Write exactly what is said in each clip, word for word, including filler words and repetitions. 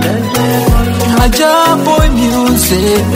Aja boy music.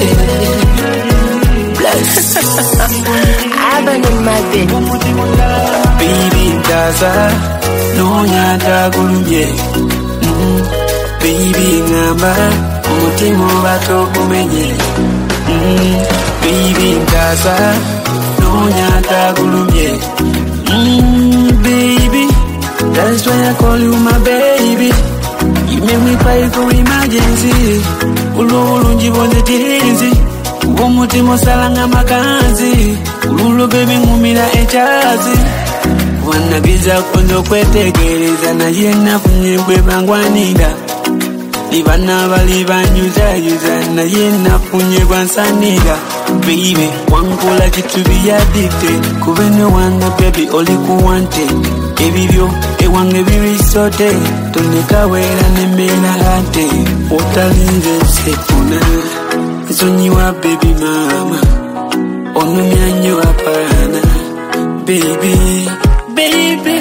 Bless. I've been in my bed. Baby Gaza, no nyata gulumye. Mm. Baby ngamba, mutimo bato kumenye. Mm. Baby Gaza, no nyata gulumye. Mm. Baby, that's why I call you my baby. You make me cry for emergency. Ulu njibonze tizi. Umutimo salanga makanzi. Ulu baby ngumira echazi. Wanagiza kondo kwetegereza na yena funye kwebangwanira. Libana bali banyuza yuza na yena funye kwansanira. Baby, wankola kitubi addicted. Kubene wanga baby oli kuwante. Ebibyo ewange birisote. Toneka wera nemena hante. Otalinze sepuna. Zonyiwa baby mama. Ono nyanyo apana. Baby, baby,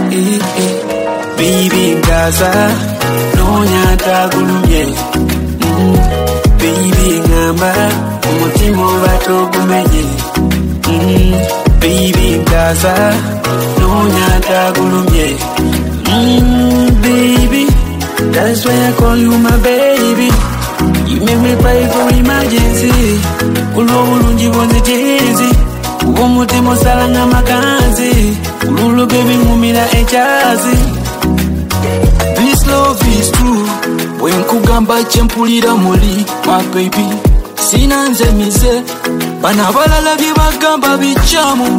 baby Gaza, no nyata gulumye. Mm. Baby ngamba, umutimo bato kumenye. Mm. Baby Gaza, no nyata gulumye. Mm. Baby, that's why I call you my baby. You make me cry for emergency. Ulo ulu njibonze tizi. Umutimo salanga makanzi. Ululu baby ngumira echazi. This love is true. When kugamba chempulira muli, my baby. Sinanze mize. Bana balala byebagamba bichamu.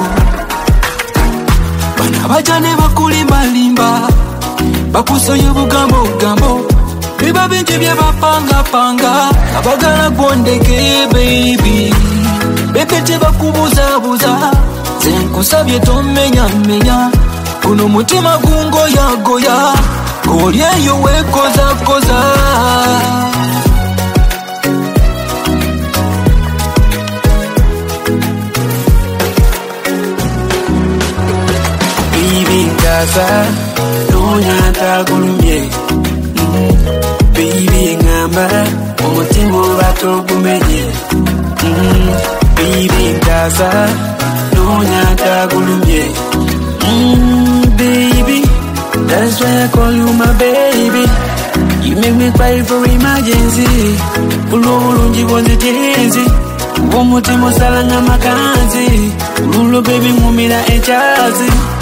Bana bajane bakulimba limba. Bakusoye bugambo gambo. Biba binti byebapanga panga. Abagala gwondeke baby. Bebe teba kubuza buza. Zenkusabye tomenya menya. Kuno mutima gungo ya goya. Golye yo we koza koza. Baby Gaza, no nyata gulumye. Mm. Baby ngamba, umutimo bato kumenye. Mm. Baby Gaza, no nyata gulumye. Mm, baby, that's why I call you my baby. You make me cry for emergency. Ulu ulu njibonze tizi. Umutimo salanga makanzi. Ulu baby ngumira echazi.